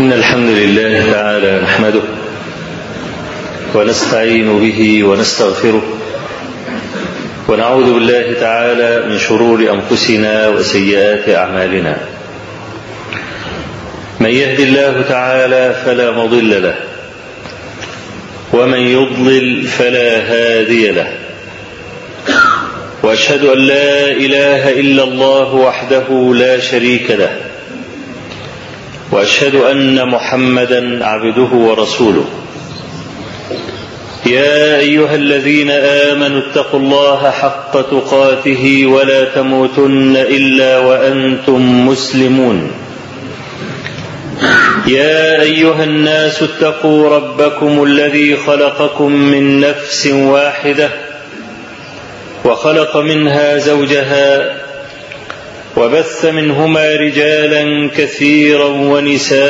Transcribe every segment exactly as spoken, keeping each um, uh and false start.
إن الحمد لله تعالى نحمده ونستعين به ونستغفره ونعوذ بالله تعالى من شرور أنفسنا وسيئات أعمالنا. من يهد الله تعالى فلا مضل له ومن يضلل فلا هادي له، وأشهد أن لا إله إلا الله وحده لا شريك له، وأشهد أن محمدا عبده ورسوله. يا أيها الذين آمنوا اتقوا الله حق تقاته ولا تموتن إلا وأنتم مسلمون. يا أيها الناس اتقوا ربكم الذي خلقكم من نفس واحدة وخلق منها زوجها وبث منهما رجالا كثيرا ونساء،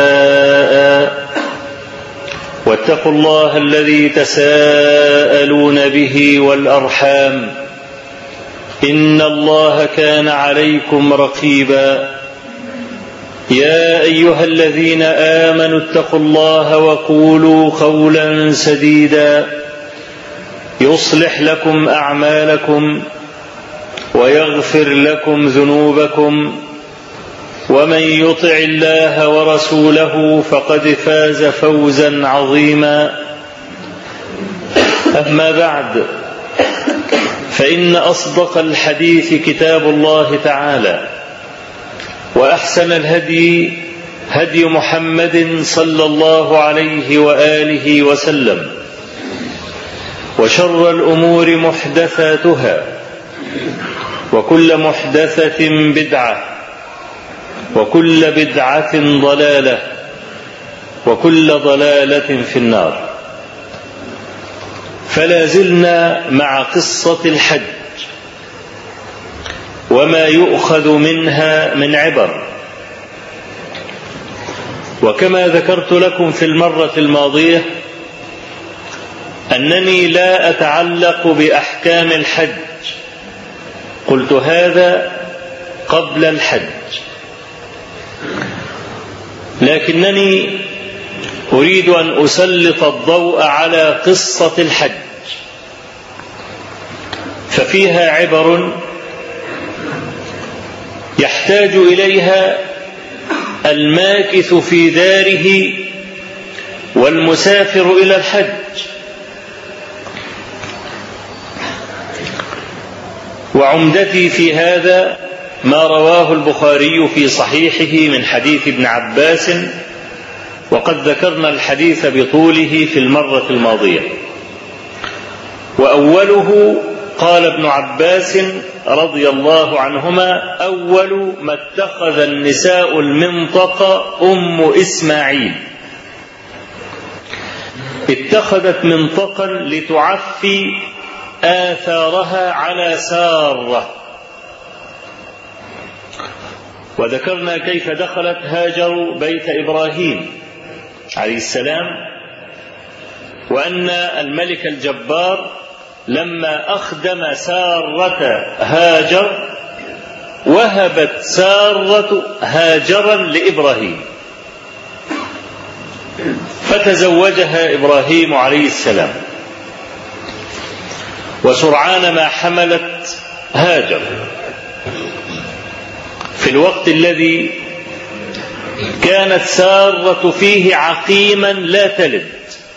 واتقوا الله الذي تساءلون به والأرحام إن الله كان عليكم رقيبا. يا أيها الذين آمنوا اتقوا الله وقولوا قولا سديدا يصلح لكم أعمالكم ويغفر لكم ذنوبكم، ومن يطع الله ورسوله فقد فاز فوزا عظيما. أما بعد، فإن أصدق الحديث كتاب الله تعالى، وأحسن الهدي هدي محمد صلى الله عليه وآله وسلم، وشر الأمور محدثاتها، وكل محدثة بدعة، وكل بدعة ضلالة، وكل ضلالة في النار. فلا زلنا مع قصة الحج وما يؤخذ منها من عبر. وكما ذكرت لكم في المرة الماضية أنني لا أتعلق بأحكام الحج، قلت هذا قبل الحج، لكنني أريد أن أسلط الضوء على قصة الحج، ففيها عبر يحتاج إليها الماكث في داره والمسافر إلى الحج. وعمدتي في هذا ما رواه البخاري في صحيحه من حديث ابن عباس، وقد ذكرنا الحديث بطوله في المرة الماضية. وأوله قال ابن عباس رضي الله عنهما: أول ما اتخذ النساء المنطقة أم إسماعيل، اتخذت منطقا لتعفي آثارها على سارة. وذكرنا كيف دخلت هاجر بيت إبراهيم عليه السلام، وأن الملك الجبار لما أخدم سارة هاجر وهبت سارة هاجرا لإبراهيم، فتزوجها إبراهيم عليه السلام. وسرعان ما حملت هاجر في الوقت الذي كانت سارة فيه عقيما لا تلد،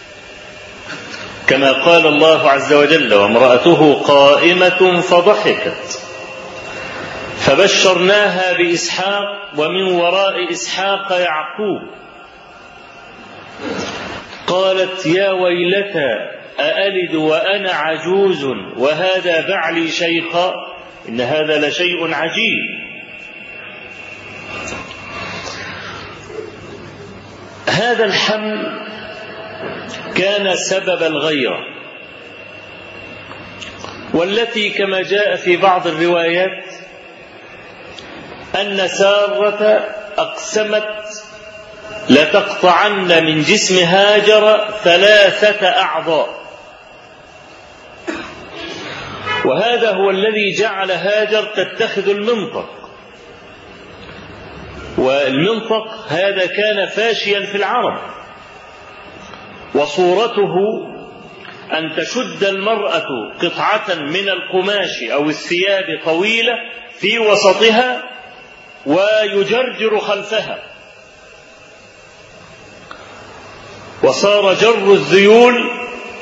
كما قال الله عز وجل: وامرأته قائمة فضحكت فبشرناها بإسحاق ومن وراء إسحاق يعقوب. قالت: يا ويلتى أألد وأنا عجوز وهذا بعلي شيخا، إن هذا لشيء عجيب. هذا الحمل كان سبب الغيرة، والتي كما جاء في بعض الروايات أن سارة أقسمت لتقطعن من جسم هاجر ثلاثة أعضاء، وهذا هو الذي جعل هاجر تتخذ المنطق، والمنطق هذا كان فاشيا في العرب، وصورته أن تشد المرأة قطعة من القماش أو الثياب طويلة في وسطها ويجرجر خلفها، وصار جر الذيول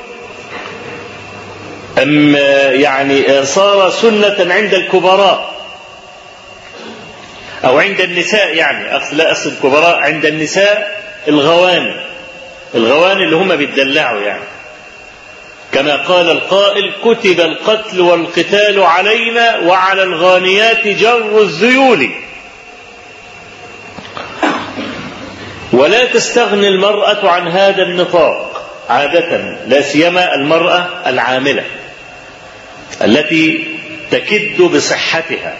أم يعني صار سنة عند الكبراء أو عند النساء، يعني لا أصل الكبراء، عند النساء الغواني الغواني اللي هم بيتدلعوا، يعني كما قال القائل: كتب القتل والقتال علينا وعلى الغانيات جر الذيول. ولا تستغني المرأة عن هذا النطاق عادة، لا سيما المرأة العاملة التي تكد بصحتها.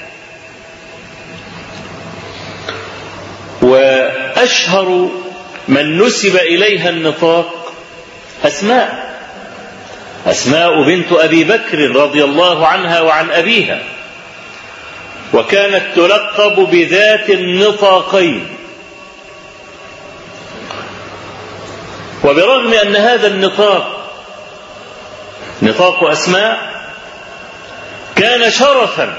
وأشهر من نسب إليها النطاق أسماء أسماء بنت أبي بكر رضي الله عنها وعن أبيها، وكانت تلقب بذات النطاقين. وبرغم أن هذا النطاق نطاق أسماء كان شرفا،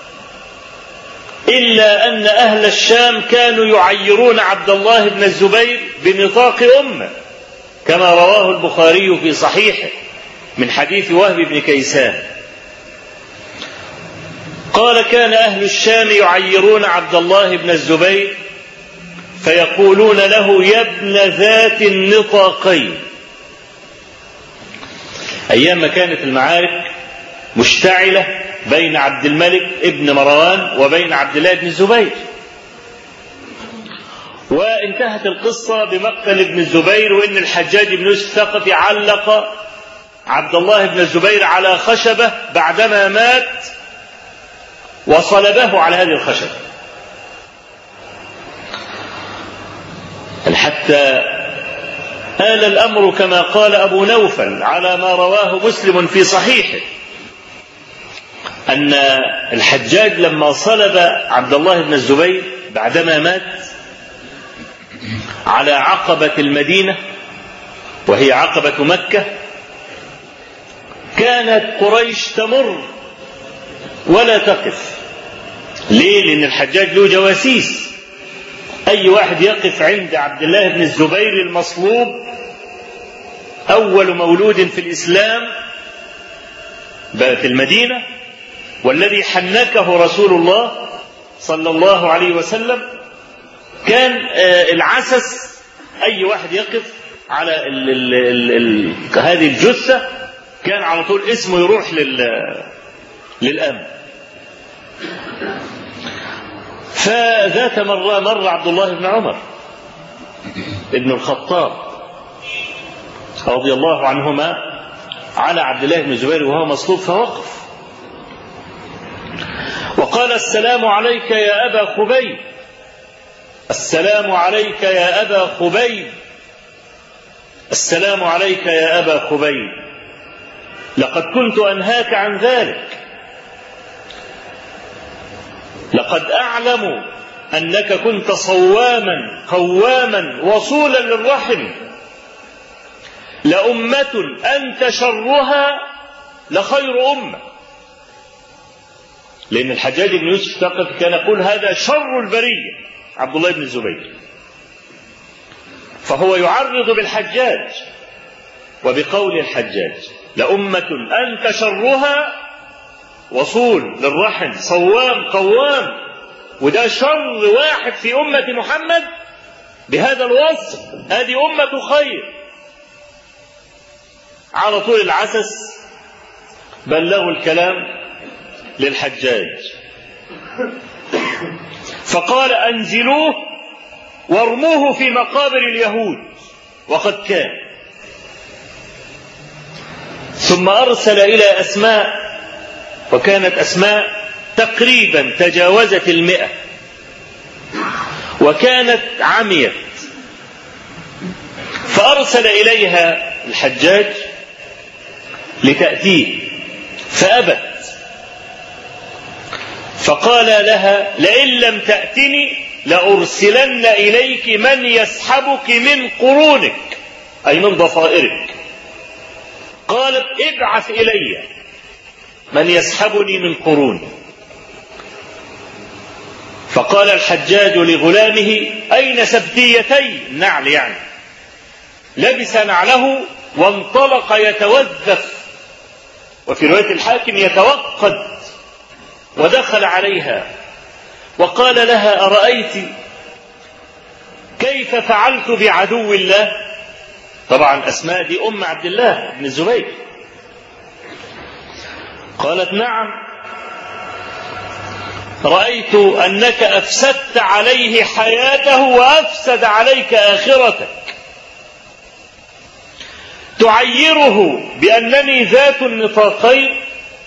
إلا أن أهل الشام كانوا يعيرون عبد الله بن الزبير بنطاق أمه، كما رواه البخاري في صحيحه من حديث وهب بن كيسان قال: كان أهل الشام يعيرون عبد الله بن الزبير فيقولون له: يا ابن ذات النطاقين. أيام ما كانت المعارك مشتعلة بين عبد الملك ابن مروان وبين عبد الله بن الزبير، وانتهت القصة بمقتل ابن الزبير، وإن الحجاج بن يوسف الثقفي علق عبد الله بن الزبير على خشبة بعدما مات وصلبه على هذه الخشبة، حتى آل الأمر كما قال أبو نوفل على ما رواه مسلم في صحيحه أن الحجاج لما صلب عبد الله بن الزبير بعدما مات على عقبة المدينة وهي عقبة مكة، كانت قريش تمر ولا تقف. ليه؟ لأن الحجاج له جواسيس، أي واحد يقف عند عبد الله بن الزبير المصلوب أول مولود في الإسلام في المدينة، والذي حنكه رسول الله صلى الله عليه وسلم، كان العسس أي واحد يقف على ال ال ال ال هذه الجثة كان على طول اسمه يروح للأمن. فذات مرة مر عبد الله بن عمر ابن الخطاب رضي الله عنهما على عبد الله بن الزبير وهو مصلوب، فوقف وقال: السلام عليك يا أبا خبيب، السلام عليك يا أبا خبيب، السلام عليك يا أبا خبيب، لقد كنت أنهاك عن ذلك، لقد أعلم أنك كنت صواما قواما وصولا للرحم، لأمة أنت شرها لخير أمة. لأن الحجاج بن يوسف الثقفي كان يقول: هذا شر البرية عبد الله بن الزبير، فهو يعرض بالحجاج وبقول الحجاج: لأمة أنت شرها وصول للرحم صوام قوام، وده شر واحد في أمة محمد بهذا الوصف، هذه أمة خير. على طول العسس بلغوا الكلام للحجاج، فقال: أنزلوه وارموه في مقابر اليهود، وقد كان. ثم أرسل إلى أسماء، وكانت أسماء تقريبا تجاوزت المئة، وكانت عميت، فأرسل إليها الحجاج لتأتيه فأبت، فقال لها: لئن لم تأتني لأرسلن إليك من يسحبك من قرونك، أي من ضفائرك. قالت ابعث إلي من يسحبني من قروني. فقال الحجاج لغلامه أين سبتيتي النعل؟ يعني لبس نعله وانطلق يتوذف، وفي رواية الحاكم يتوقد، ودخل عليها وقال لها أرأيت كيف فعلت بعدو الله؟ طبعا أسماء دي أم عبد الله بن الزبير. قالت نعم، رأيت أنك أفسدت عليه حياته وأفسد عليك آخرتك، تعيره بأنني ذات النطاقين.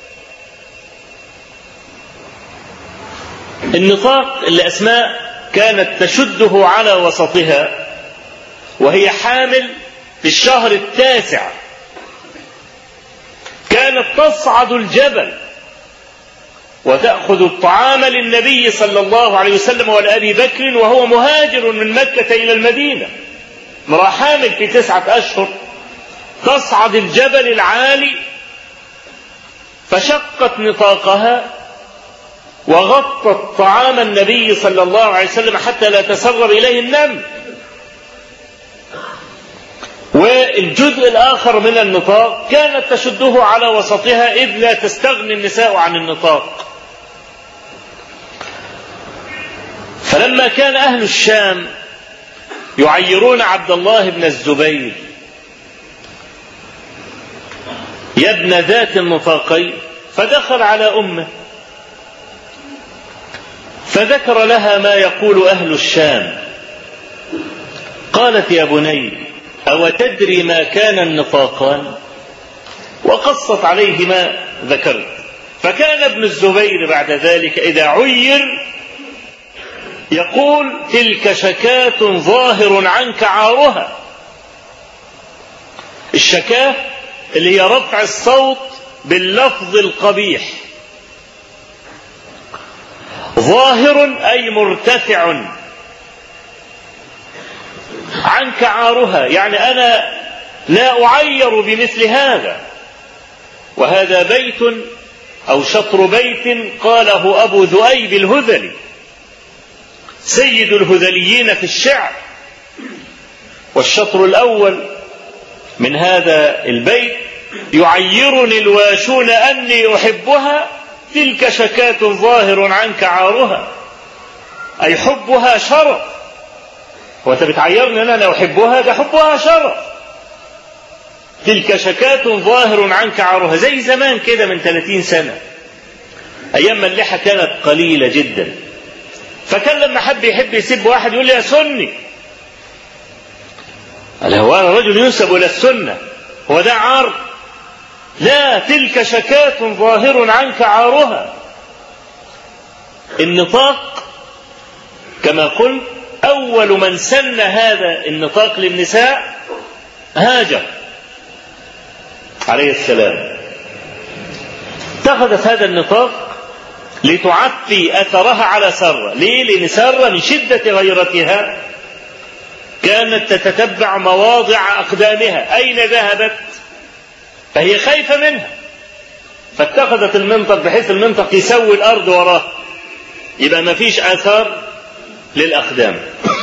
النطاق اللي أسماء كانت تشده على وسطها وهي حامل في الشهر التاسع، كانت تصعد الجبل وتأخذ الطعام للنبي صلى الله عليه وسلم ولأبي بكر وهو مهاجر من مكة إلى المدينة، امرأة حامل في تسعة أشهر تصعد الجبل العالي، فشقت نطاقها وغطت طعام النبي صلى الله عليه وسلم حتى لا تسرب إليه النمل. والجزء الآخر من النطاق كانت تشده على وسطها إذ لا تستغني النساء عن النطاق. فلما كان أهل الشام يعيرون عبد الله بن الزبير يا ابن ذات النطاقين، فدخل على أمه فذكر لها ما يقول أهل الشام. قالت يا بني أو تدري ما كان النطاقان؟ وقصت عليه ما ذكرت. فكان ابن الزبير بعد ذلك إذا عير يقول تلك شكاة ظاهر عنك عارها. الشكاة اللي هي رفع الصوت باللفظ القبيح، ظاهر أي مرتفع، عنك عارها يعني أنا لا أعير بمثل هذا. وهذا بيت أو شطر بيت قاله أبو ذؤيب الهذلي سيد الهذليين في الشعر. والشطر الأول من هذا البيت يعيرني الواشون أني أحبها، تلك شكاة ظاهر عنك عارها، أي حبها شرف. وأنت بتعيرني أنا لا أحبها، ده حبها شرف. تلك شكاة ظاهر عنك عارها، زي زمان كده من ثلاثين سنة أيام ما اللحى كانت قليلة جدا، فكان لما حب يحب يسب واحد يقول لي يا سني، قال هو أنا رجل ينسب إلى السنة، هو ده عار؟ لا، تلك شكاة ظاهر عنك عارها. النطاق كما قلت أول من سن هذا النطاق للنساء هاجر عليه السلام، اتخذت هذا النطاق لتعفي أثرها على سارة. ليه؟ لأن سارة من شدة غيرتها كانت تتتبع مواضع أقدامها أين ذهبت، فهي خايفة منها، فاتخذت المنطق بحيث المنطق يسوي الأرض وراه يبقى ما فيش آثار للأقدام.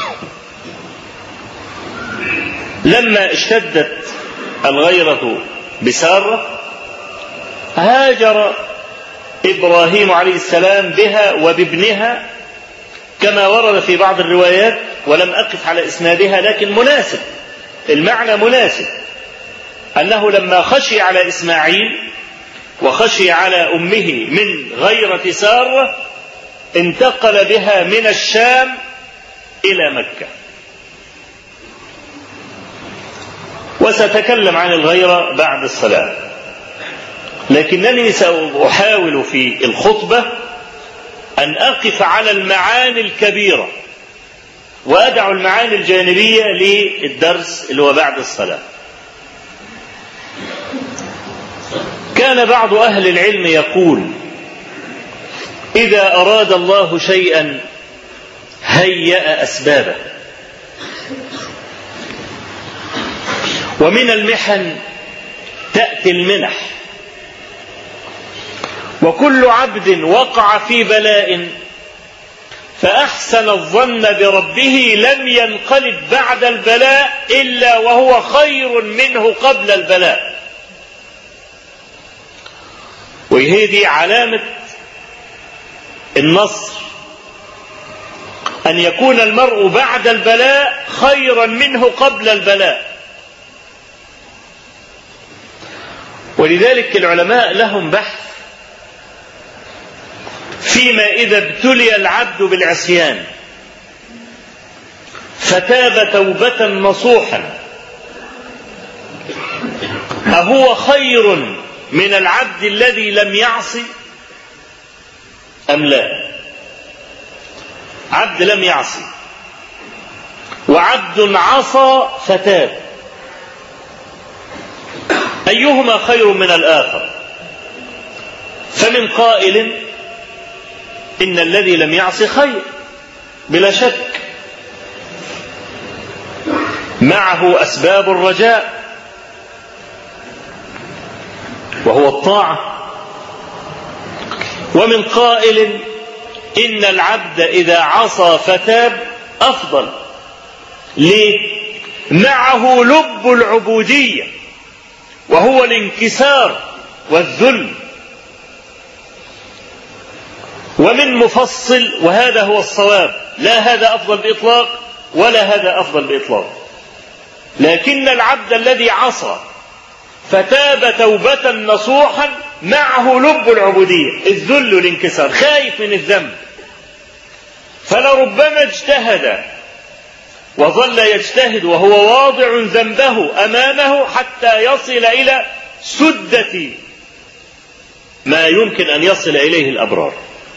لما اشتدت الغيرة بسارة هاجر إبراهيم عليه السلام بها وبابنها كما ورد في بعض الروايات، ولم أقف على إسنادها لكن مناسب، المعنى مناسب، أنه لما خشي على إسماعيل وخشي على أمه من غيرة سارة انتقل بها من الشام إلى مكة. وستكلم عن الغيرة بعد الصلاة، لكنني سأحاول في الخطبة أن أقف على المعاني الكبيرة وأدع المعاني الجانبية للدرس اللي هو بعد الصلاة. كان بعض أهل العلم يقول إذا أراد الله شيئا هيأ أسبابه. ومن المحن تأتي المنح. وكل عبد وقع في بلاء فأحسن الظن بربه لم ينقلب بعد البلاء إلا وهو خير منه قبل البلاء. وهذه علامة النصر، أن يكون المرء بعد البلاء خيرا منه قبل البلاء. ولذلك العلماء لهم بحث فيما إذا ابتلي العبد بالعصيان فتاب توبة نصوحا أهو خير من العبد الذي لم يعصي أم لا؟ عبد لم يعصي وعبد عصى فتاب، أيهما خير من الآخر؟ فمن قائل إن الذي لم يعصي خير بلا شك، معه أسباب الرجاء وهو الطاعة. ومن قائل إن العبد إذا عصى فتاب أفضل. ليه؟ معه لب العبودية وهو الانكسار والذل. ومن مفصل، وهذا هو الصواب، لا هذا أفضل بإطلاق ولا هذا أفضل بإطلاق، لكن العبد الذي عصى فتاب توبة نصوحا معه لب العبودية، الذل والانكسار، خايف من الذنب، فلربما اجتهد وظل يجتهد وهو واضع ذنبه أمامه حتى يصل إلى سدة ما يمكن أن يصل إليه الأبرار.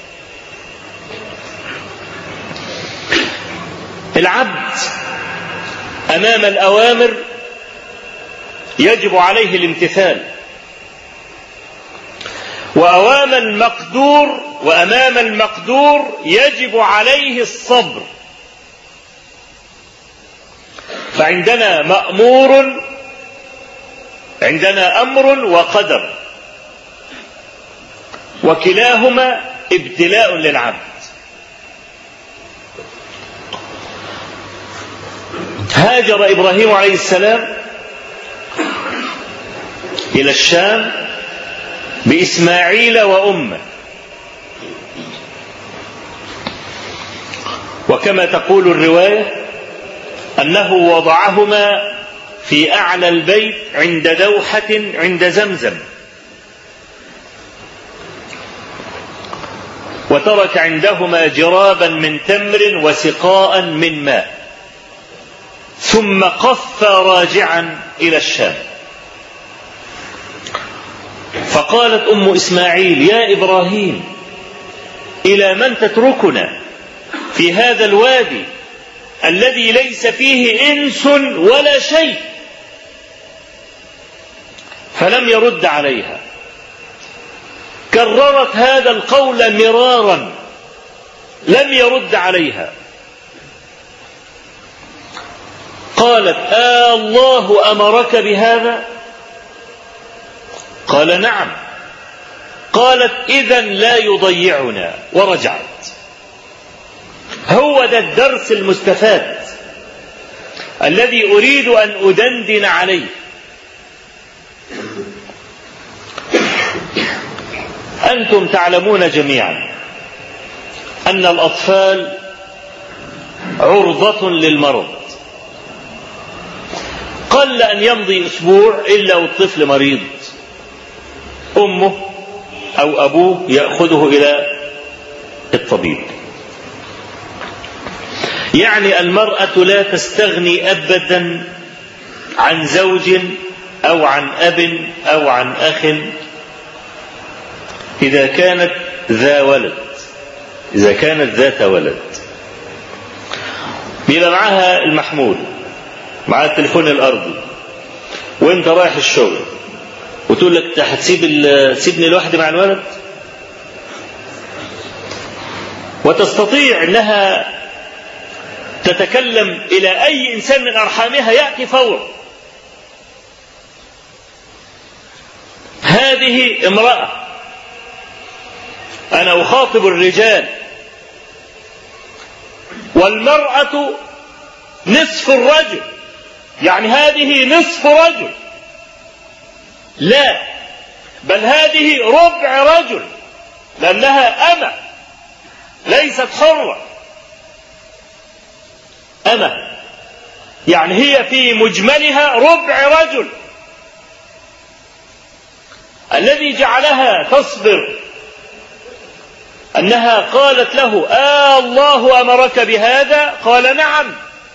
العبد أمام الأوامر يجب عليه الامتثال، وأمام المقدور وأمام المقدور يجب عليه الصبر. فعندنا مأمور، عندنا أمر وقدر، وكلاهما ابتلاء للعبد. هاجر إبراهيم عليه السلام إلى الشام بإسماعيل وأمه، وكما تقول الرواية أنه وضعهما في أعلى البيت عند دوحة عند زمزم، وترك عندهما جرابا من تمر وسقاء من ماء، ثم قف راجعا إلى الشام. فقالت أم إسماعيل: يا إبراهيم، إلى من تتركنا في هذا الوادي الذي ليس فيه إنس ولا شيء؟ فلم يرد عليها، كررت هذا القول مرارا، لم يرد عليها. قالت: آه الله أمرك بهذا؟ قال: نعم. قالت: إذن لا يضيعنا، ورجعت. هو ده الدرس المستفاد الذي أريد أن أدندن عليه. أنتم تعلمون جميعا أن الأطفال عرضة للمرض، قل أن يمضي أسبوع إلا والطفل مريض، أمه أو أبوه يأخذه إلى الطبيب. يعني المرأة لا تستغني أبدا عن زوج أو عن أب أو عن أخ إذا كانت ذا ولد، إذا كانت ذات ولد. بيبقى معها المحمول، مع التليفون الأرضي، وانت رايح الشغل وتقول لك: هتسيب سيبني لوحدي مع الولد؟ وتستطيع انها تتكلم إلى أي إنسان من أرحامها يأتي فورا. هذه امرأة، أنا أخاطب الرجال، والمرأة نصف الرجل، يعني هذه نصف رجل، لا بل هذه ربع رجل، لأنها أمة ليست حرة. أمة يعني هي في مجملها ربع رجل. الذي جعلها تصبر أنها قالت له: آه الله أمرك بهذا؟ قال: نعم.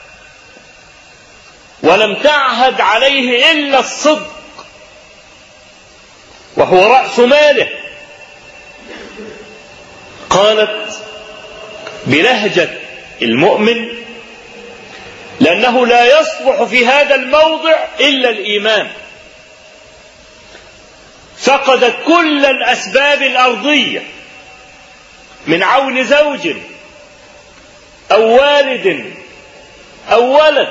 ولم تعهد عليه إلا الصدق، وهو رأس ماله. قالت بلهجة المؤمن: لأنه لا يصلح في هذا الموضع إلا الإيمان. فقدت كل الأسباب الأرضية من عون زوج أو والد أو ولد.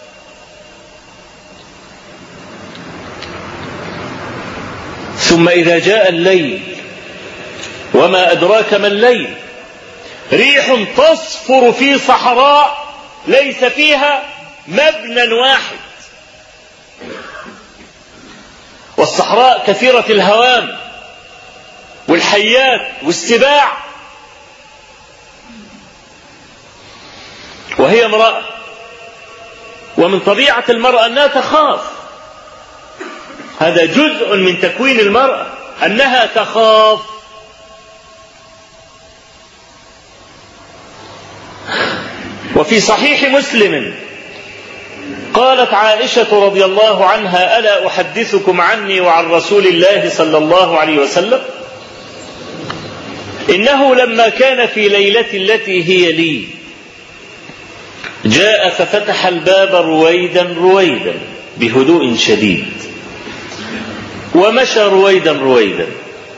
ثم إذا جاء الليل، وما أدراك ما الليل، ريح تصفر في صحراء ليس فيها مبنى واحد، والصحراء كثيرة الهوام والحيات والسباع، وهي امرأة، ومن طبيعة المرأة أنها تخاف. هذا جزء من تكوين المرأة، أنها تخاف. وفي صحيح مسلم قالت عائشة رضي الله عنها: ألا أحدثكم عني وعن رسول الله صلى الله عليه وسلم؟ إنه لما كان في ليلة التي هي لي جاء ففتح الباب رويدا رويدا بهدوء شديد، ومشى رويدا رويدا،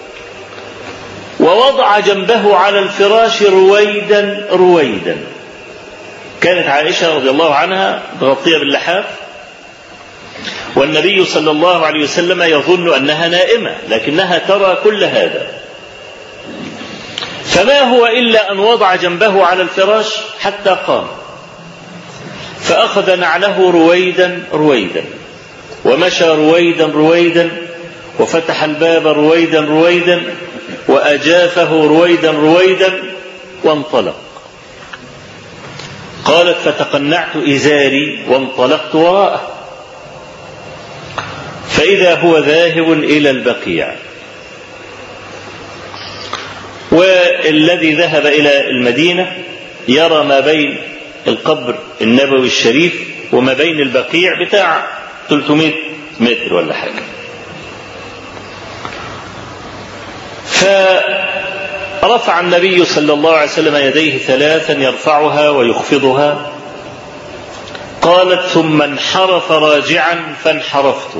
ووضع جنبه على الفراش رويدا رويدا. كانت عائشة رضي الله عنها مغطية باللحاف، والنبي صلى الله عليه وسلم يظن أنها نائمة، لكنها ترى كل هذا. فما هو إلا أن وضع جنبه على الفراش حتى قام، فأخذ نعله رويدا رويدا، ومشى رويدا رويدا، وفتح الباب رويدا رويدا، وأجافه رويدا رويدا، وانطلق. قالت: فتقنعت إزاري وانطلقت وراءه، فإذا هو ذاهب إلى البقيع. والذي ذهب إلى المدينة يرى ما بين القبر النبوي الشريف وما بين البقيع بتاع ثلاثمائة متر ولا حاجة. فرفع النبي صلى الله عليه وسلم يديه ثلاثا يرفعها ويخفضها. قالت: ثم انحرف راجعا فانحرفت،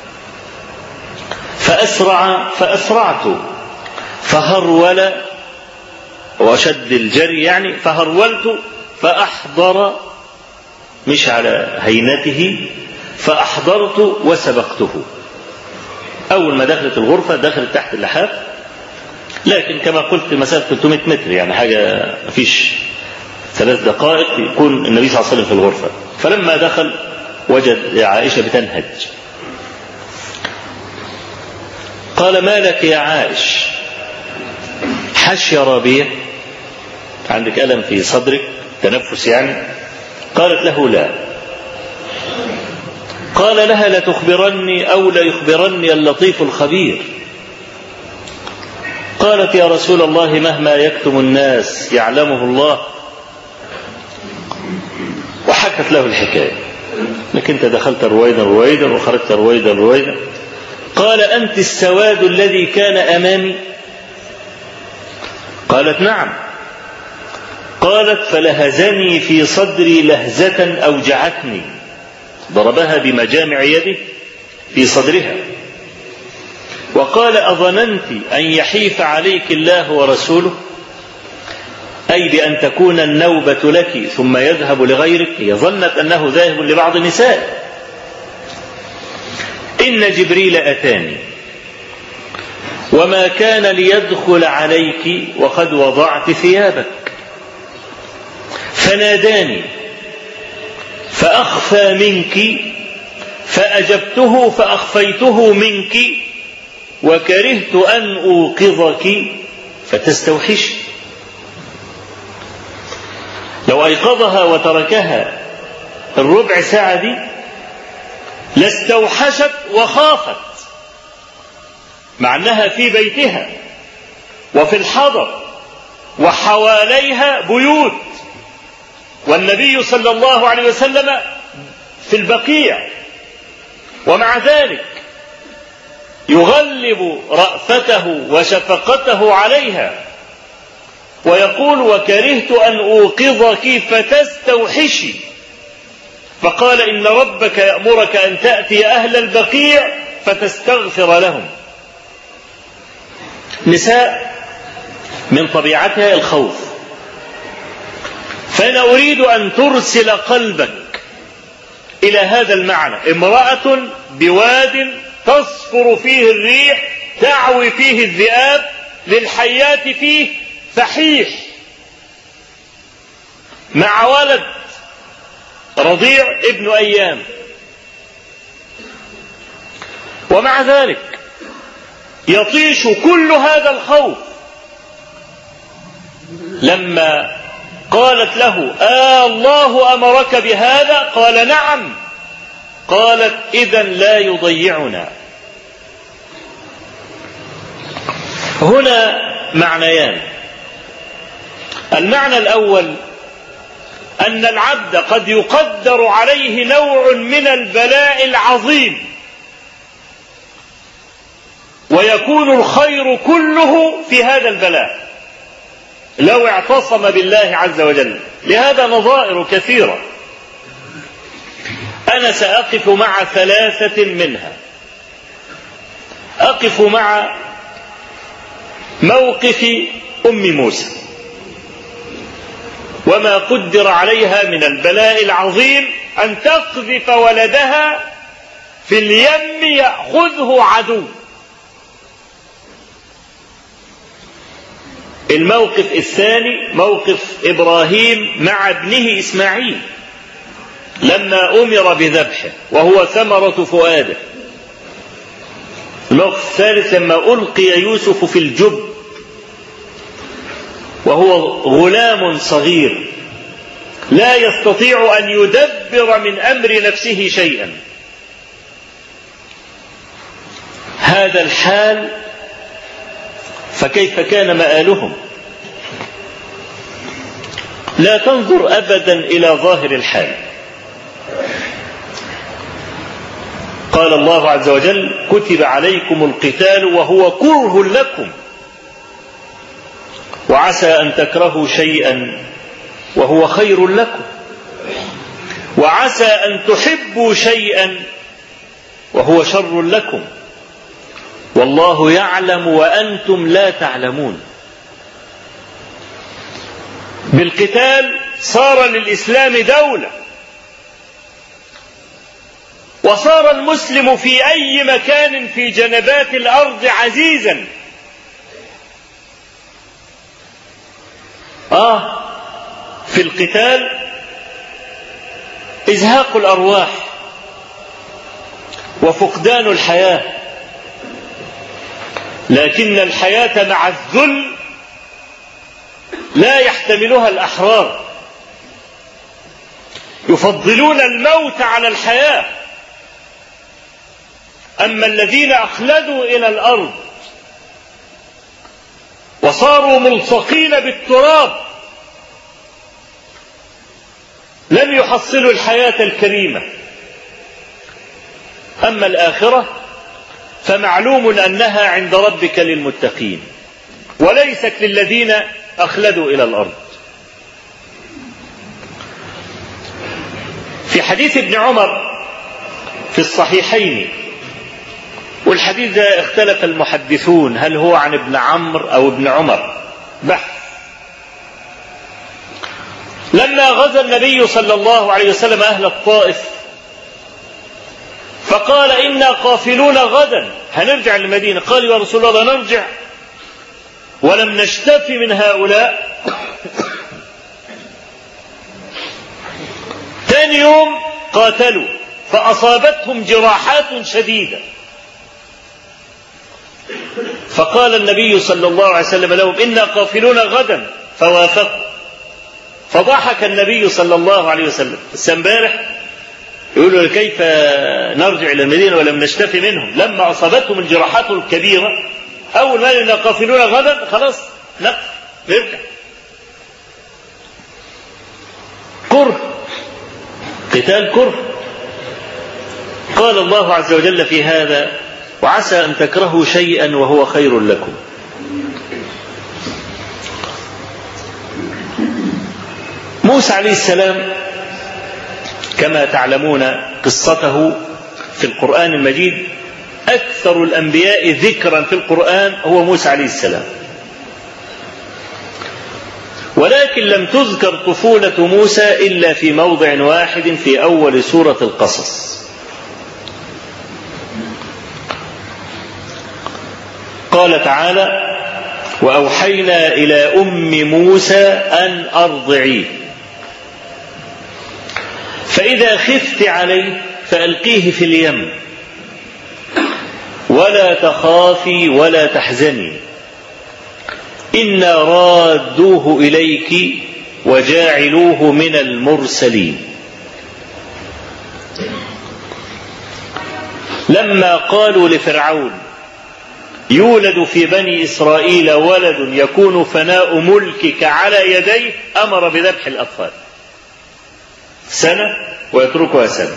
فأسرع فأسرعت، فهرول، وشد الجري يعني، فهرولت فأحضر، مش على هينته، فأحضرت وسبقته. أول ما دخلت الغرفة دخلت تحت اللحاف، لكن كما قلت مسافة ثلاثمائة متر، يعني حاجة مفيش ثلاث دقائق يكون النبي صلى الله عليه وسلم في الغرفة. فلما دخل وجد عائشة بتنهج. قال: ما لك يا عائش؟ حش يا ربيع، عندك ألم في صدرك، تنفس يعني؟ قالت له: لا. قال لها: لتخبرني أو لا يخبرني اللطيف الخبير. قالت: يا رسول الله، مهما يكتم الناس يعلمه الله. وحكت له الحكاية، لكن انت دخلت رويدا رويدا وخرجت رويدا رويدا. قال: أنت السواد الذي كان أمامي؟ قالت: نعم. قالت: فلهزني في صدري لهزة أوجعتني. ضربها بمجامع يده في صدرها، وقال: أظننت أن يحيف عليك الله ورسوله؟ أي بأن تكون النوبة لك ثم يذهب لغيرك. هي ظنت أنه ذاهب لبعض النساء. إن جبريل أتاني وما كان ليدخل عليك وقد وضعت ثيابك فناداني فأخفى منك فأجبته فأخفيته منك وكرهت أن أوقظك فتستوحشي. لو أيقظها وتركها الربع ساعة دي لاستوحشت وخافت، مع أنها في بيتها وفي الحضر وحواليها بيوت، والنبي صلى الله عليه وسلم في البقيع، ومع ذلك يغلب رأفته وشفقته عليها ويقول وكرهت أن أوقظك فتستوحشي. فقال إن ربك يأمرك أن تأتي أهل البقيع فتستغفر لهم. نساء من طبيعتها الخوف، فأنا أريد أن ترسل قلبك إلى هذا المعنى. امرأة بواد تصفر فيه الريح تعوي فيه الذئاب للحيات فيه فحيح، مع ولد رضيع ابن أيام، ومع ذلك يطيش كل هذا الخوف. لما قالت له آه الله أمرك بهذا؟ قال نعم. قالت إذن لا يضيعنا. هنا معنيان. المعنى الأول أن العبد قد يقدر عليه نوع من البلاء العظيم ويكون الخير كله في هذا البلاء لو اعتصم بالله عز وجل. لهذا نظائر كثيرة. أنا سأقف مع ثلاثة منها. أقف مع موقف أم موسى وما قدر عليها من البلاء العظيم أن تقذف ولدها في اليم يأخذه عدو. الموقف الثاني موقف إبراهيم مع ابنه إسماعيل لما أمر بذبحه وهو ثمرة فؤاده. الموقف الثالث لما ألقي يوسف في الجب وهو غلام صغير لا يستطيع أن يدبر من أمر نفسه شيئا. هذا الحال، فكيف كان مآلهم؟ لا تنظر أبدا إلى ظاهر الحال. قال الله عز وجل كتب عليكم القتال وهو كره لكم وعسى أن تكرهوا شيئا وهو خير لكم وعسى أن تحبوا شيئا وهو شر لكم والله يعلم وأنتم لا تعلمون. بالقتال صار للإسلام دولة، وصار المسلم في أي مكان في جنبات الأرض عزيزا. آه في القتال إزهاق الأرواح وفقدان الحياة، لكن الحياة مع الذل لا يحتملها الأحرار، يفضلون الموت على الحياة. أما الذين أخلدوا إلى الأرض وصاروا ملصقين بالتراب لم يحصلوا الحياة الكريمة. أما الآخرة فمعلوم أنها عند ربك للمتقين وليست للذين أخلدوا إلى الأرض. في حديث ابن عمر في الصحيحين، والحديث ده اختلف المحدثون هل هو عن ابن عمرو أو ابن عمر، بحث. لما غزا النبي صلى الله عليه وسلم أهل الطائف فقال إنا قافلون غدا هنرجع للمدينة. قال يا رسول الله نرجع ولم نشتف من هؤلاء. ثاني يوم قاتلوا فأصابتهم جراحات شديدة، فقال النبي صلى الله عليه وسلم لهم إنا قافلون غدا فوافقوا. فضحك النبي صلى الله عليه وسلم. بس امبارح يقولوا كيف نرجع إلى المدينة ولم نشتفي منهم؟ لما أصابتهم الجراحات الكبيرة أول ما إنا قافلون غدا خلاص نقف نرجع. كره، قتال كره. قال الله عز وجل في هذا وعسى أن تكرهوا شيئا وهو خير لكم. موسى عليه السلام كما تعلمون قصته في القرآن المجيد، أكثر الأنبياء ذكرا في القرآن هو موسى عليه السلام، ولكن لم تذكر طفولة موسى إلا في موضع واحد في أول سورة القصص. قال تعالى وأوحينا إلى أم موسى أن أرضعيه فإذا خفت عليه فألقيه في اليم ولا تخافي ولا تحزني إنا رادوه إليك وجاعلوه من المرسلين. لما قالوا لفرعون يولد في بني إسرائيل ولد يكون فناء ملكك على يديه أمر بذبح الأطفال سنة ويتركها سنة.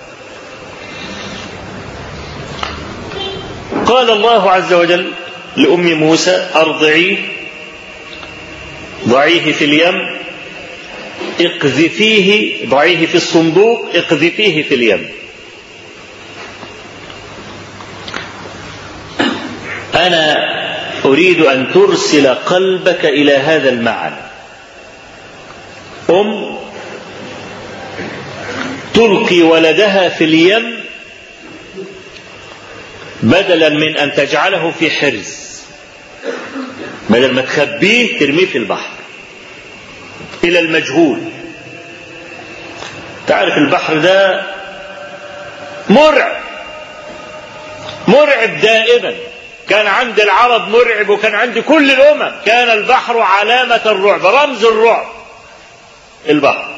قال الله عز وجل لأم موسى أرضعيه ضعيه في اليم اقذفيه ضعيه في الصندوق اقذفيه في اليم. أنا أريد أن ترسل قلبك إلى هذا المعنى. أم تلقي ولدها في اليم بدلا من أن تجعله في حرز، بدل ما تخبيه ترميه في البحر إلى المجهول. تعرف البحر ده مرعب مرعب دائما، كان عند العرب مرعب وكان عند كل الأمم. كان البحر علامة الرعب، رمز الرعب البحر.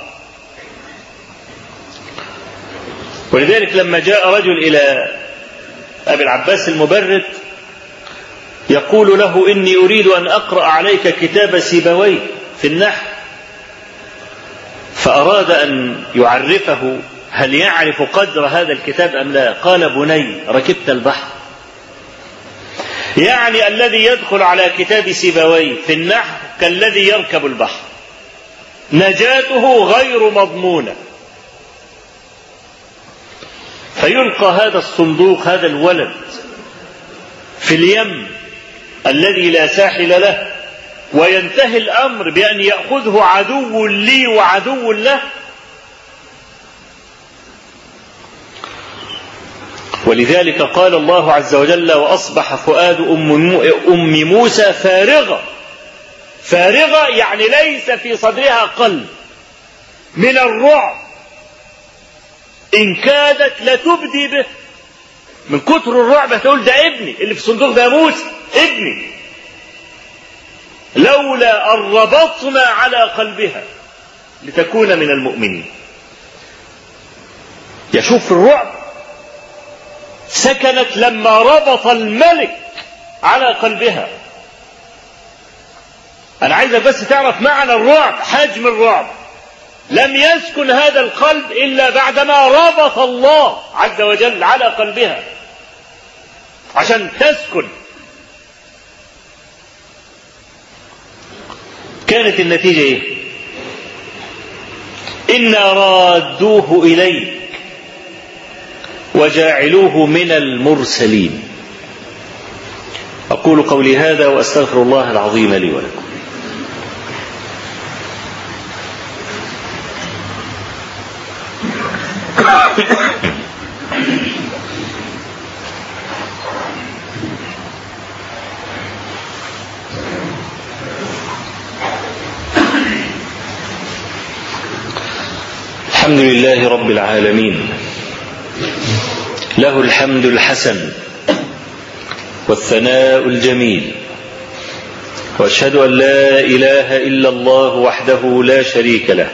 ولذلك لما جاء رجل إلى أبي العباس المبرد يقول له إني أريد أن أقرأ عليك كتاب سيبويه في النحو، فأراد أن يعرفه هل يعرف قدر هذا الكتاب أم لا. قال بني ركبت البحر، يعني الذي يدخل على كتاب سيبويه في النحو كالذي يركب البحر، نجاته غير مضمونة. فيلقى هذا الصندوق هذا الولد في اليم الذي لا ساحل له، وينتهي الأمر بأن يأخذه عدو لي وعدو له. ولذلك قال الله عز وجل وأصبح فؤاد أم موسى فارغة. فارغة يعني ليس في صدرها قلب من الرعب، إن كادت لتبدي به من كتر الرعب. تقول ده ابني اللي في الصندوق ده موسى ابني، لولا أن ربطنا على قلبها لتكون من المؤمنين. يشوف الرعب سكنت لما ربط الملك على قلبها. أنا عايزك بس تعرف معنى الرعب، حجم الرعب. لم يسكن هذا القلب إلا بعدما ربط الله عز وجل على قلبها عشان تسكن. كانت النتيجة إيه؟ إنا رادوه إليك وجاعلوه من المرسلين. أقول قولي هذا وأستغفر الله العظيم لي ولكم. الحمد لله رب العالمين، له الحمد الحسن والثناء الجميل، وأشهد أن لا إله إلا الله وحده لا شريك له،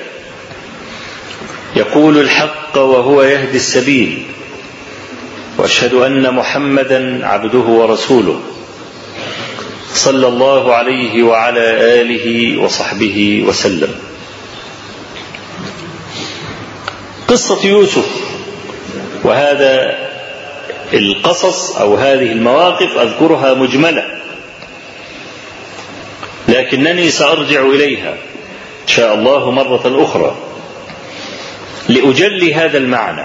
يقول الحق وهو يهدي السبيل، وأشهد أن محمدا عبده ورسوله صلى الله عليه وعلى آله وصحبه وسلم. قصة يوسف، وهذا القصص أو هذه المواقف أذكرها مجملة، لكنني سأرجع إليها إن شاء الله مرة أخرى لأجلي هذا المعنى،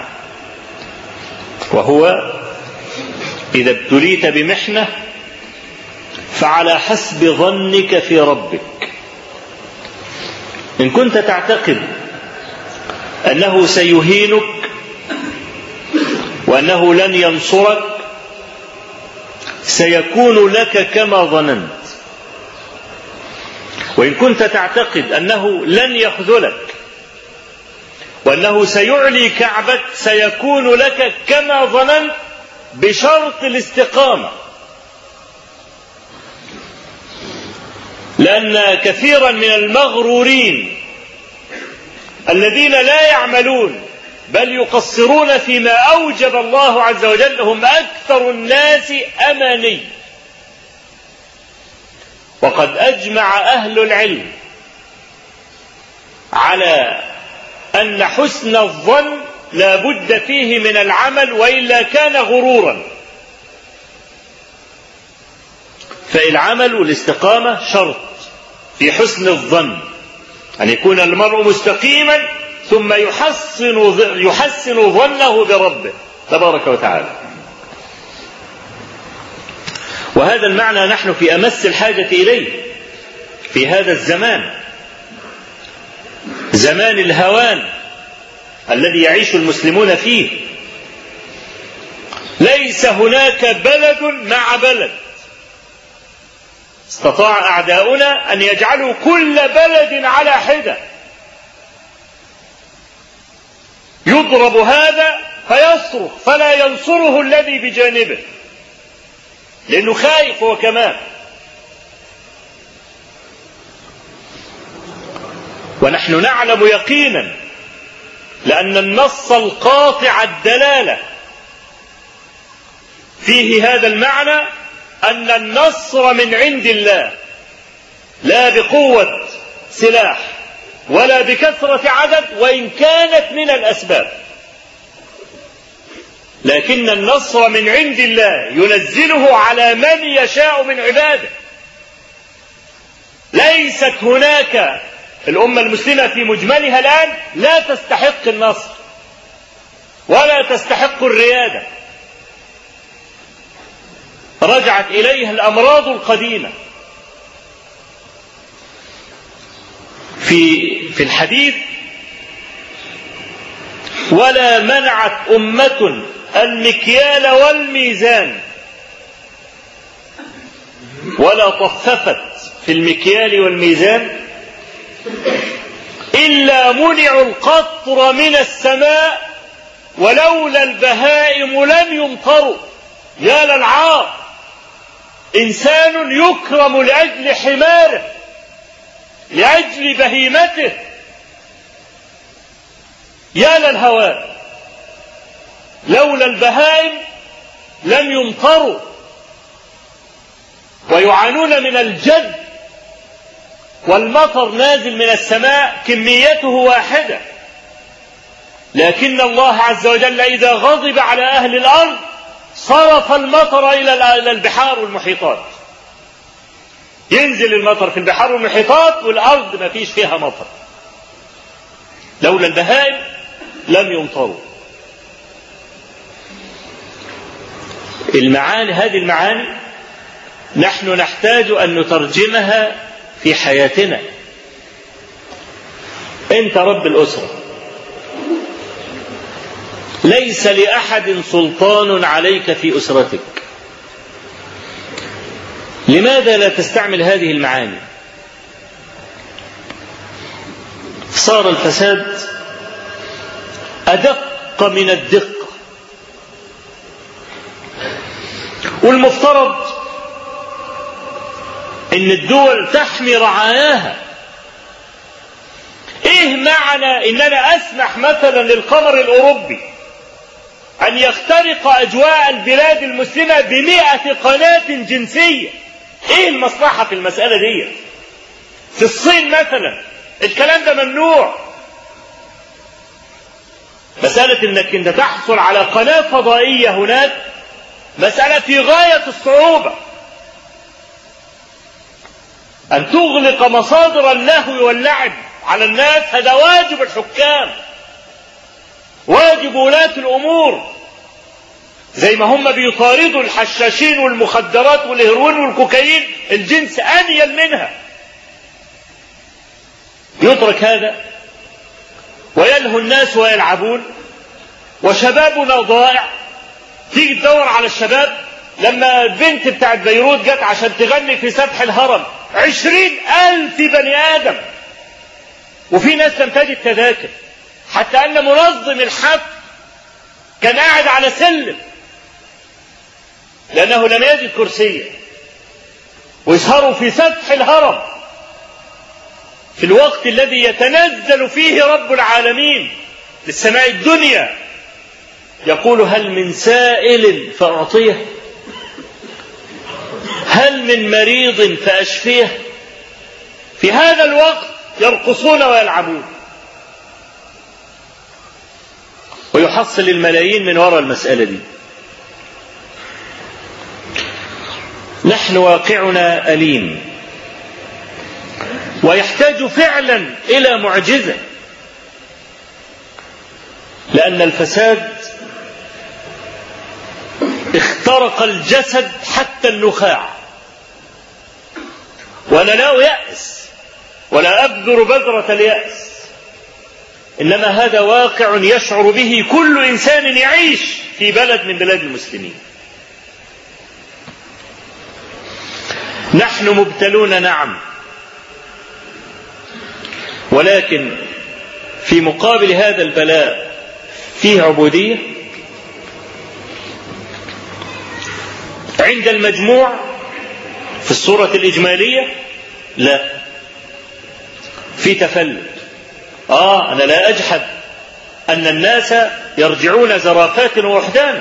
وهو إذا ابتليت بمحنة فعلى حسب ظنك في ربك. إن كنت تعتقد أنه سيهينك وأنه لن ينصرك سيكون لك كما ظننت، وإن كنت تعتقد أنه لن يخذلك وأنه سيعلي كعبك سيكون لك كما ظننت بشرط الاستقامة. لأن كثيرا من المغرورين الذين لا يعملون بل يقصرون فيما أوجب الله عز وجل هم أكثر الناس أماني. وقد أجمع أهل العلم على أن حسن الظن لا بد فيه من العمل وإلا كان غرورا، فالعمل والاستقامة شرط في حسن الظن، أن يكون المرء مستقيما ثم يحسن يحسن ظنه بربه تبارك وتعالى. وهذا المعنى نحن في أمس الحاجة إليه في هذا الزمان، زمان الهوان الذي يعيش المسلمون فيه. ليس هناك بلد مع بلد، استطاع أعداؤنا أن يجعلوا كل بلد على حدة، يضرب هذا فيصرخ فلا ينصره الذي بجانبه لأنه خايف هو كمان. ونحن نعلم يقينا لأن النص القاطع الدلالة فيه هذا المعنى أن النصر من عند الله، لا بقوة سلاح ولا بكثرة عدد وإن كانت من الأسباب، لكن النصر من عند الله ينزله على من يشاء من عباده. ليست هناك الأمة المسلمة في مجملها الآن لا تستحق النصر ولا تستحق الريادة، رجعت إليها الأمراض القديمة. في في الحديث: ولا منعت أمة المكيال والميزان ولا طففت في المكيال والميزان إلا منعوا القطر من السماء ولولا البهائم لم يمطروا. يا للعار، إنسان يكرم لأجل حماره لأجل بهيمته، يا للهوان، لولا البهائم لم يمطروا، ويعانون من الجد والمطر نازل من السماء كميته واحدة، لكن الله عز وجل إذا غضب على أهل الأرض صرف المطر إلى البحار والمحيطات، ينزل المطر في البحار والمحيطات والأرض ما فيش فيها مطر. لولا البهائم لم يمطروا. المعاني هذه المعاني نحن نحتاج أن نترجمها في حياتنا. أنت رب الأسرة، ليس لأحد سلطان عليك في أسرتك. لماذا لا تستعمل هذه المعاني؟ صار الفساد أدق من الدقة. والمفترض ان الدول تحمي رعاياها. ايه معنى ان انا اسمح مثلا للقمر الاوروبي ان يخترق اجواء البلاد المسلمة بمئة قناة جنسية؟ ايه المصلحة في المسألة دي؟ في الصين مثلا الكلام ده ممنوع. مسألة انك انت تحصل على قناة فضائية هناك مسألة في غاية الصعوبة. أن تغلق مصادر اللهو واللعب على الناس هذا واجب الحكام، واجب ولاة الأمور. زي ما هم بيطاردوا الحشاشين والمخدرات والهيروين والكوكايين الجنس أنيل منها، يترك هذا ويلهو الناس ويلعبون وشبابنا ضائع. تيجي تدور على الشباب، لما البنت بتاعت بيروت جت عشان تغني في سفح الهرم عشرين ألف بني آدم، وفي ناس لم تجد تذاكر، حتى أن منظم الحفل كان قاعد على سلم لأنه لم يجد كرسية، ويسهروا في سفح الهرم في الوقت الذي يتنزل فيه رب العالمين للسماء الدنيا يقول هل من سائل فأعطيه، هل من مريض فأشفيه. في هذا الوقت يرقصون ويلعبون، ويحصل الملايين من وراء المسألة دي. نحن واقعنا أليم ويحتاج فعلا إلى معجزة، لأن الفساد اخترق الجسد حتى النخاع. وأنا لا يأس ولا أبذر بذرة اليأس، إنما هذا واقع يشعر به كل إنسان يعيش في بلد من بلاد المسلمين. نحن مبتلون نعم، ولكن في مقابل هذا البلاء فيه عبودية. عند المجموع في الصورة الإجمالية لا، في تفلت. آه أنا لا أجحد أن الناس يرجعون زرافات ووحدانا،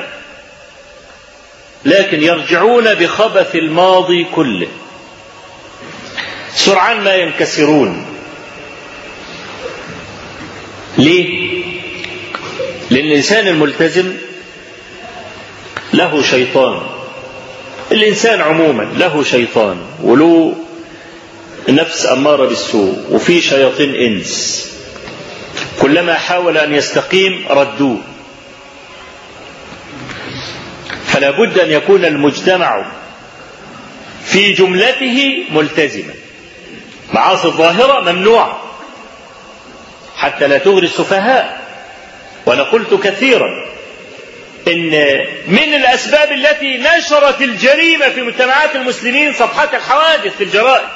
لكن يرجعون بخبث الماضي كله، سرعان ما ينكسرون. ليه؟ لأن الإنسان الملتزم له شيطان. الإنسان عموما له شيطان وله نفس أمارة بالسوء، وفي شياطين إنس كلما حاول أن يستقيم ردوه. فلا بد أن يكون المجتمع في جملته ملتزما. معاصي الظاهرة ممنوعة حتى لا تغري السفهاء. وأنا قلت كثيرا إن من الأسباب التي نشرت الجريمة في مجتمعات المسلمين صفحات الحوادث في الجرائد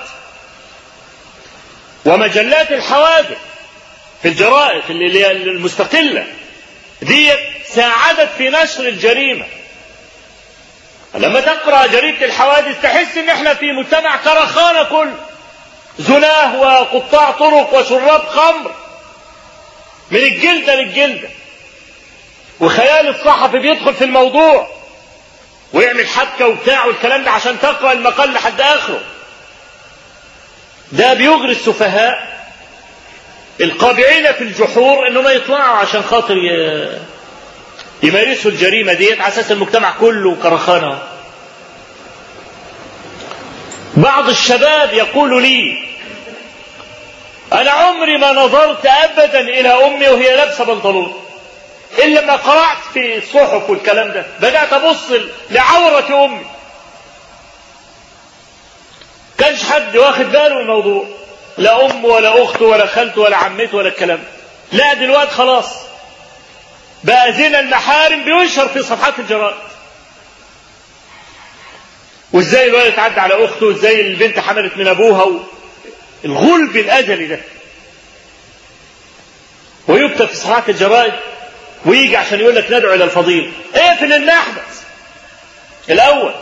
ومجلات الحوادث في الجرائد اللي المستقلة دي ساعدت في نشر الجريمة. لما تقرأ جريدة الحوادث تحس ان احنا في مجتمع كرخانة كل زناه وقطاع طرق وشراب خمر من الجلدة للجلدة، وخيال الصحفي بيدخل في الموضوع ويعمل حبكة وبتاع والكلام ده عشان تقرأ المقال لحد آخره. ده بيغري السفهاء القابعين في الجحور انهم يطلعوا عشان خاطر يمارسوا الجريمة ديت على اساس المجتمع كله كرخانة. بعض الشباب يقول لي انا عمري ما نظرت ابدا الى امي وهي لابسه بنطلون الا لما قرأت في الصحف والكلام ده، بدأت ابص لعورة امي. كانش حد واخد باله من الموضوع، لا أم ولا أخت ولا خالت ولا عمت ولا الكلام. لا دلوقتي خلاص بقى زنا المحارم بينشر في صفحات الجرائد، وازاي الولد يتعدى على أخته وازاي البنت حملت من أبوها، الغلب الأجلي ده ويكتب في صفحات الجرائد ويجي عشان يقول لك ندعو إلى الفضيل. اقفل المحبس الأول.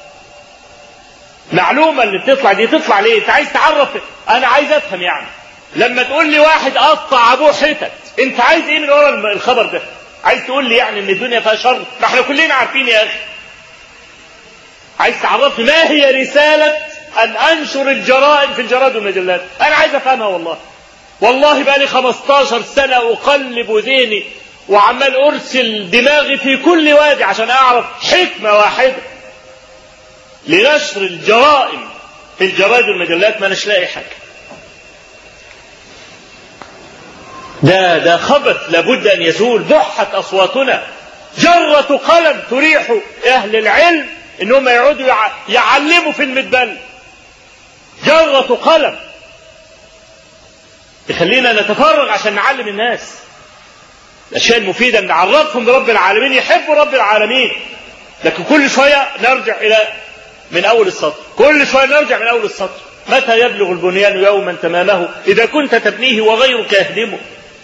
معلومة اللي بتطلع دي تطلع ليه؟ انت عايز تعرف؟ انا عايز افهم يعني. لما تقول لي واحد قطع ابوه حتت، انت عايز ايه من ورا الخبر ده؟ عايز تقول لي يعني ان الدنيا فيها شر؟ ما احنا كلنا عارفين يا اخي. عايز تعرفني ما هي رسالة ان انشر الجرائم في الجرائد والمجلات؟ انا عايز افهمها والله. والله بقى لي خمستاشر سنة اقلب ذهني وعمال ارسل دماغي في كل وادي عشان اعرف حكمة واحدة لنشر الجرائم في الجرائد والمجلات، ما نلاقي حاجة. ده ده خبث لابد ان يزول. بحت اصواتنا، جرة قلم تريح اهل العلم انهم يعودوا يعلموا في المدبل. جرة قلم تخلينا نتفرغ عشان نعلم الناس الاشياء المفيدة، نعرفهم برب العالمين، يحبوا رب العالمين. لكن كل شوية نرجع الى من اول السطر، كل شوية نرجع من اول السطر. متى يبلغ البنيان يوما تمامه اذا كنت تبنيه وغيرك يهدمه؟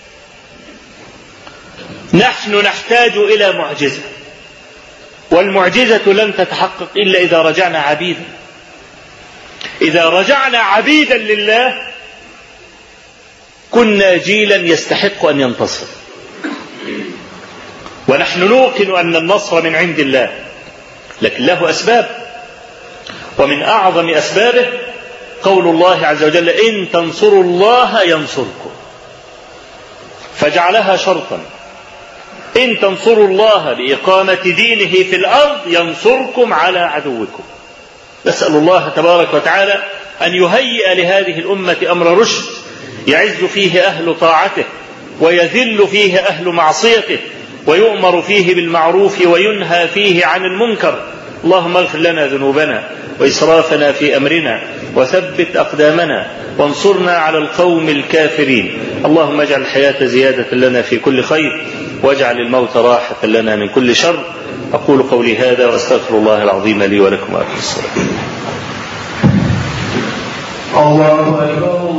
نحن نحتاج الى معجزة، والمعجزة لن تتحقق الا اذا رجعنا عبيدا. اذا رجعنا عبيدا لله كنا جيلا يستحق ان ينتصر. ونحن نوقن ان النصر من عند الله، لكن له اسباب، ومن أعظم أسبابه قول الله عز وجل: إن تنصروا الله ينصركم، فجعلها شرطا. إن تنصروا الله بإقامة دينه في الأرض ينصركم على عدوكم. نسأل الله تبارك وتعالى أن يهيئ لهذه الأمة أمر رشد يعز فيه أهل طاعته ويذل فيه أهل معصيته، ويؤمر فيه بالمعروف وينهى فيه عن المنكر. اللهم اغفر لنا ذنوبنا وإسرافنا في أمرنا وثبت أقدامنا وانصرنا على القوم الكافرين. اللهم اجعل الحياة زيادة لنا في كل خير، واجعل الموت راحة لنا من كل شر. أقول قولي هذا وأستغفر الله العظيم لي ولكم وأقم الصلاة. الله أكبر.